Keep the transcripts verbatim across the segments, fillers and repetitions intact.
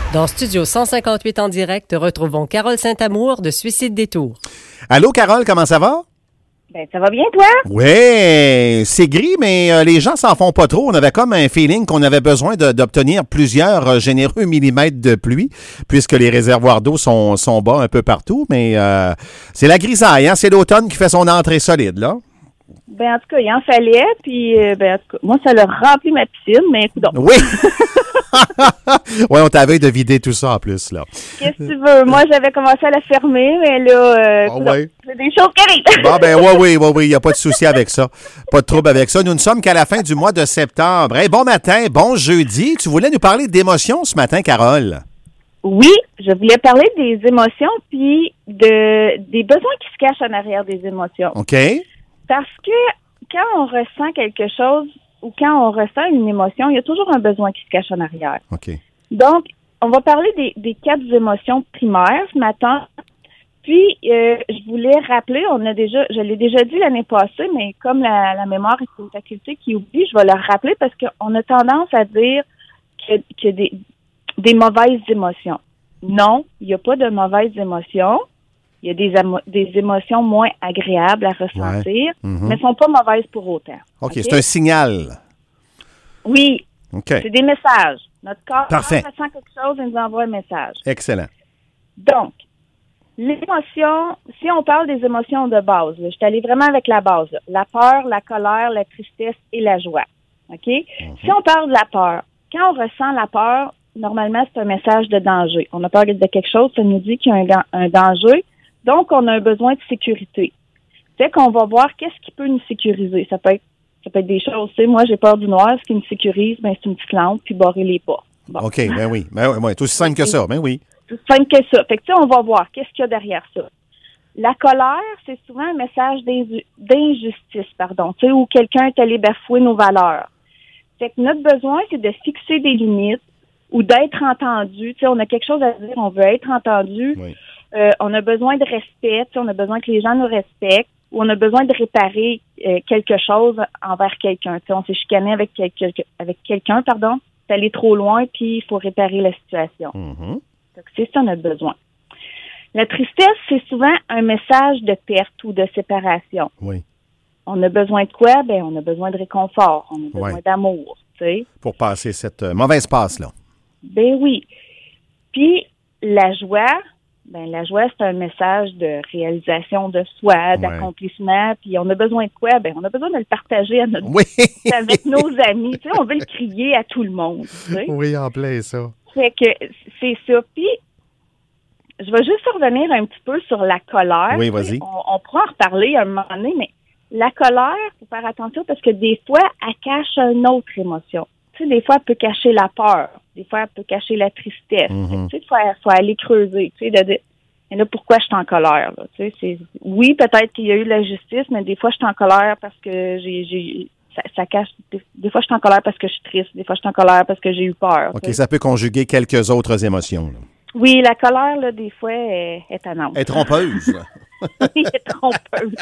Dans Studio cent cinquante-huit en direct, retrouvons Carole Saint-Amour de Suicide Détour. Allô, Carole, comment ça va? Ben, ça va bien, toi? Oui, c'est gris, mais euh, les gens s'en font pas trop. On avait comme un feeling qu'on avait besoin de, d'obtenir plusieurs euh, généreux millimètres de pluie, puisque les réservoirs d'eau sont, sont bas un peu partout. Mais euh, c'est la grisaille, hein? C'est l'automne qui fait son entrée solide, là. Ben, en tout cas, il en fallait, puis, euh, ben, en tout cas, moi, ça l'a rempli ma piscine, mais écoute donc. Oui! Oui, on t'avait de vider tout ça en plus, là. Qu'est-ce que tu veux? Moi, j'avais commencé à la fermer, mais là, euh, oh, coudonc, ouais. c'est des choses qui arrivent. Bon, ben, oui, oui, oui, oui, il n'y a pas de souci avec ça. Pas de trouble avec ça. Nous ne sommes qu'à la fin du mois de septembre. Hey, bon matin, bon jeudi. Tu voulais nous parler d'émotions ce matin, Carole? Oui, je voulais parler des émotions, puis de des besoins qui se cachent en arrière des émotions. OK. Parce que quand on ressent quelque chose ou quand on ressent une émotion, il y a toujours un besoin qui se cache en arrière. OK. Donc, on va parler des, des quatre émotions primaires ce matin. Puis, euh, je voulais rappeler, on a déjà, je l'ai déjà dit l'année passée, mais comme la, la mémoire est une faculté qui oublie, je vais le rappeler parce qu'on a tendance à dire que, que des, des mauvaises émotions. Non, il n'y a pas de mauvaises émotions. Il y a des, amo- des émotions moins agréables à ressentir, ouais. mm-hmm. mais elles ne sont pas mauvaises pour autant. OK, okay? C'est un signal. Oui, okay. C'est des messages. Notre corps, Parfait. quand ça sent quelque chose, il nous envoie un message. Excellent. Donc, l'émotion, si on parle des émotions de base, là, je suis allée vraiment avec la base, là, la peur, la colère, la tristesse et la joie. OK? Mm-hmm. Si on parle de la peur, quand on ressent la peur, normalement, c'est un message de danger. On a peur de quelque chose, ça nous dit qu'il y a un, un danger. Donc, on a un besoin de sécurité. Fait qu'on va voir qu'est-ce qui peut nous sécuriser. Ça peut être, ça peut être des choses. Tu sais, moi, j'ai peur du noir. Ce qui me sécurise, ben, c'est une petite lampe puis barrer les pas. Bon. OK, ben oui. Ben oui, c'est aussi simple que ça. Ben oui. C'est aussi simple que ça. Fait que, tu sais, on va voir qu'est-ce qu'il y a derrière ça. La colère, c'est souvent un message d'inju- d'injustice, pardon. Tu sais, où quelqu'un est allé bafouer nos valeurs. Fait que notre besoin, c'est de fixer des limites ou d'être entendu. Tu sais, on a quelque chose à dire, on veut être entendu. Oui. Euh, on a besoin de respect, on a besoin que les gens nous respectent, ou on a besoin de réparer euh, quelque chose envers quelqu'un. T'sais, on s'est chicané avec, quel- avec quelqu'un, pardon, c'est allé trop loin, puis il faut réparer la situation. Mm-hmm. Donc, c'est ça notre besoin. La tristesse, c'est souvent un message de perte ou de séparation. Oui. On a besoin de quoi? Ben, on a besoin de réconfort, on a besoin ouais. d'amour, tu sais. Pour passer cette euh, mauvaise passe-là. Ben oui. Puis, la joie... Ben, la joie, c'est un message de réalisation de soi, ouais. d'accomplissement. Puis on a besoin de quoi? Ben, on a besoin de le partager à notre oui. avec nos amis. Tu sais, on veut le crier à tout le monde. Tu sais? Oui, en plein ça. Fait que c'est ça. Puis, je vais juste revenir un petit peu sur la colère. Oui, vas-y. On, on pourra en reparler à un moment donné, mais la colère, il faut faire attention parce que des fois, elle cache une autre émotion. Tu sais, des fois, elle peut cacher la peur. Des fois, elle peut cacher la tristesse. Mm-hmm. Tu sais, il faut, faut aller creuser, tu sais, de dire, mais là, pourquoi je suis en colère, là? Tu sais, c'est, oui, peut-être qu'il y a eu de la justice, mais des fois, je suis en colère parce que j'ai, j'ai, ça, ça cache, des, des fois, je suis en colère parce que je suis triste. Des fois, je suis en colère parce que j'ai eu peur. OK, tu sais. Ça peut conjuguer quelques autres émotions, là. Oui, la colère, là, des fois, est, est étonnante. Elle est trompeuse. Oui, elle est trompeuse.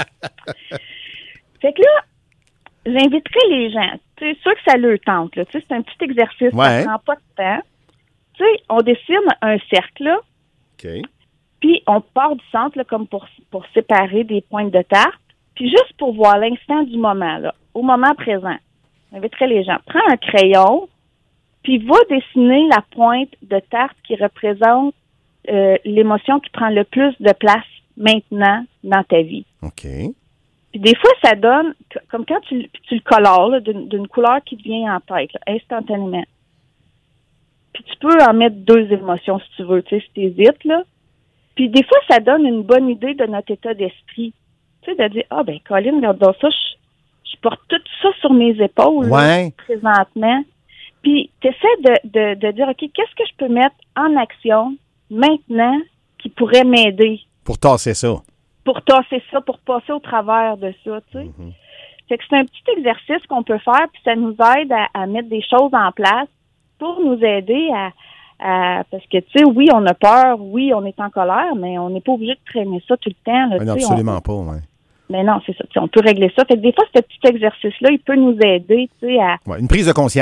Fait que là, j'inviterais les gens, tu sais, ceux que ça leur tente, là, tu sais, c'est un petit exercice, ouais. ça prend pas de temps. Tu sais, on dessine un cercle, là, OK. Puis on part du centre, là, comme pour, pour séparer des pointes de tarte, puis juste pour voir l'instant du moment, là, au moment présent. J'inviterais les gens, prends un crayon, puis va dessiner la pointe de tarte qui représente euh, l'émotion qui prend le plus de place maintenant dans ta vie. OK. Puis des fois, ça donne, comme quand tu, tu le colores là, d'une, d'une couleur qui te vient en tête, là, instantanément. Puis tu peux en mettre deux émotions si tu veux, tu sais, si t'hésites, là. Puis des fois, ça donne une bonne idée de notre état d'esprit. Tu sais, de dire, ah ben, Colin, regarde dans ça, je, je porte tout ça sur mes épaules, ouais. là, présentement. Puis tu essaies de, de, de dire, OK, qu'est-ce que je peux mettre en action maintenant qui pourrait m'aider? Pour tasser ça. Pour tasser ça, pour passer au travers de ça, tu sais. Mm-hmm. Fait que c'est un petit exercice qu'on peut faire, puis ça nous aide à, à mettre des choses en place pour nous aider à, à parce que, tu sais, oui, on a peur, oui, on est en colère, mais on n'est pas obligé de traîner ça tout le temps. Là, non, absolument on, pas, oui. Mais non, c'est ça. On peut régler ça. Fait que des fois, ce petit exercice-là, il peut nous aider, tu sais, à... Ouais, une prise de conscience.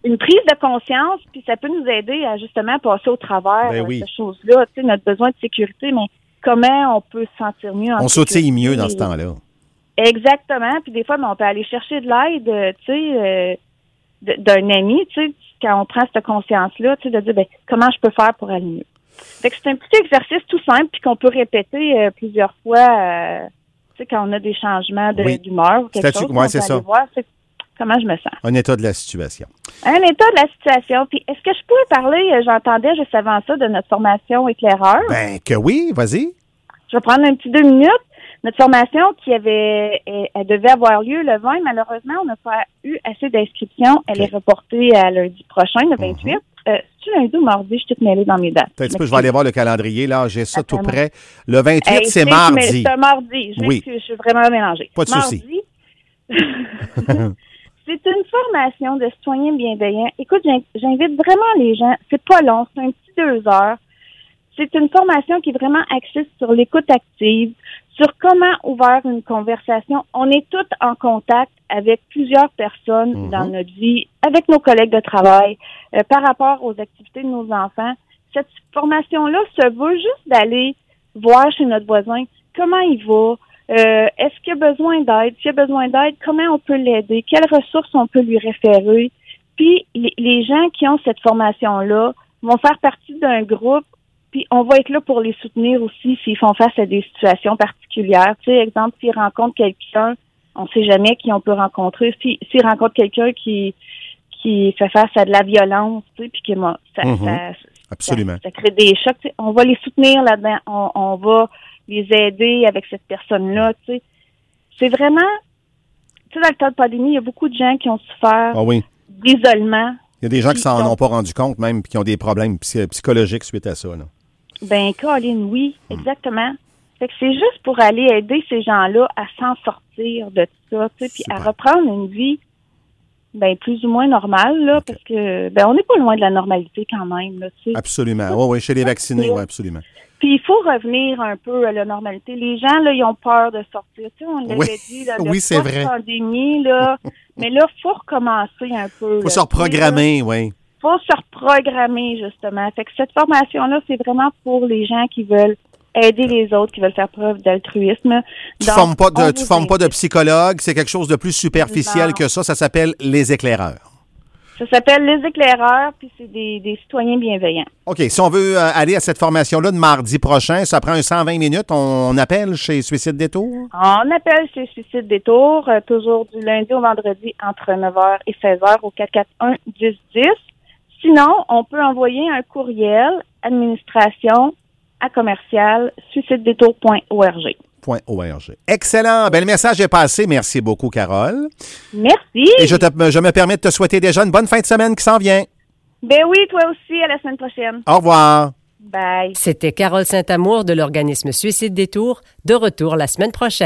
une prise de conscience, puis ça peut nous aider à justement passer au travers ben de oui. ces choses-là, tu sais, notre besoin de sécurité, mais comment on peut se sentir mieux en On sécurité. sautille mieux dans ce temps-là. Exactement, puis des fois, ben, on peut aller chercher de l'aide, euh, tu sais, euh, de- d'un ami, tu sais, quand on prend cette conscience-là, tu sais, de dire, ben, comment je peux faire pour aller mieux. Fait que c'est un petit exercice tout simple, puis qu'on peut répéter euh, plusieurs fois, euh, tu sais, quand on a des changements de, Oui. d'humeur ou quelque Statut- chose, ouais, on c'est peut ça. aller voir, c'est comment je me sens. Un état de la situation. Un état de la situation. Puis, est-ce que je pourrais parler, euh, j'entendais juste avant ça, de notre formation éclaireur? Ben que oui, vas-y. Je vais prendre un petit deux minutes. Notre formation qui avait, elle, elle devait avoir lieu le vingt, malheureusement, on n'a pas eu assez d'inscriptions. Elle Okay. est reportée à lundi prochain, le vingt-huit. Mm-hmm. Euh, c'est-tu lundi ou mardi? Je suis toute mêlée dans mes dates. Peut-être que je vais aller voir le calendrier. Là, j'ai ça tout Attends. près. Le vingt-huit, Hey, c'est je sais, mardi. mais C'est un mardi. Je, Oui. m'excuse, je suis vraiment mélangée. Pas de mardi, souci. c'est une formation de citoyens bienveillants. Écoute, j'in- j'invite vraiment les gens. C'est pas long, c'est un petit deux heures. C'est une formation qui est vraiment axée sur l'écoute active, sur comment ouvrir une conversation. On est tous en contact avec plusieurs personnes Mhm. dans notre vie, avec nos collègues de travail, euh, par rapport aux activités de nos enfants. Cette formation-là se veut juste d'aller voir chez notre voisin comment il va, euh, est-ce qu'il a besoin d'aide, s'il a besoin d'aide, comment on peut l'aider, quelles ressources on peut lui référer. Puis les, les gens qui ont cette formation-là vont faire partie d'un groupe. Puis on va être là pour les soutenir aussi s'ils font face à des situations particulières. Tu sais, exemple, s'ils rencontrent quelqu'un, on ne sait jamais qui on peut rencontrer. Si, s'ils rencontrent quelqu'un qui qui fait face à de la violence, tu sais, puis que moi, ça, Mhm. ça, Absolument. ça, ça crée des chocs. Tu sais. On va les soutenir là-dedans. On, on va les aider avec cette personne-là. Tu sais. C'est vraiment, tu sais, dans le cas de pandémie, il y a beaucoup de gens qui ont souffert Ah oui. d'isolement. Il y a des gens qui Puis s'en qui ont- ont pas rendu compte même puis qui ont des problèmes psy- psychologiques suite à ça. Là. Ben, Colin, oui, Hmm. exactement. Fait que c'est juste pour aller aider ces gens-là à s'en sortir de tout ça, tu sais, puis à Super. reprendre une vie, ben, plus ou moins normale, là, parce que, ben, on n'est pas loin de la normalité quand même, là, tu sais. Absolument. Oui, oui, chez les vaccinés, oui, absolument. Puis il faut revenir un peu à la normalité. Les gens, là, ils ont peur de sortir. Tu sais, on l'avait Oui. dit, là, Oui, c'est vrai. pandémie, là. Mais là, il faut recommencer un peu. Faut là, se reprogrammer, oui. faut se reprogrammer, justement. Fait que cette formation-là, c'est vraiment pour les gens qui veulent aider les autres, qui veulent faire preuve d'altruisme. Tu Donc, formes pas de, on tu vous formes pas de invite. psychologue, c'est quelque chose de plus superficiel Non. que ça. Ça s'appelle les éclaireurs. Ça s'appelle Les Éclaireurs, puis c'est des, des citoyens bienveillants. OK. Si on veut euh, aller à cette formation-là de mardi prochain, ça prend un cent vingt minutes. On, on appelle chez Suicide Détour? On appelle chez Suicide Détour, euh, toujours du lundi au vendredi entre neuf heures et seize heures au quatre quatre un dix dix. Sinon, on peut envoyer un courriel administration à commercial suicidedétour point org. .org. Excellent. Ben, le message est passé. Merci beaucoup, Carole. Merci. Et je, te, je me permets de te souhaiter déjà une bonne fin de semaine qui s'en vient. Ben oui, toi aussi, à la semaine prochaine. Au revoir. Bye. C'était Carole Saint-Amour de l'organisme Suicide Détour, de retour la semaine prochaine.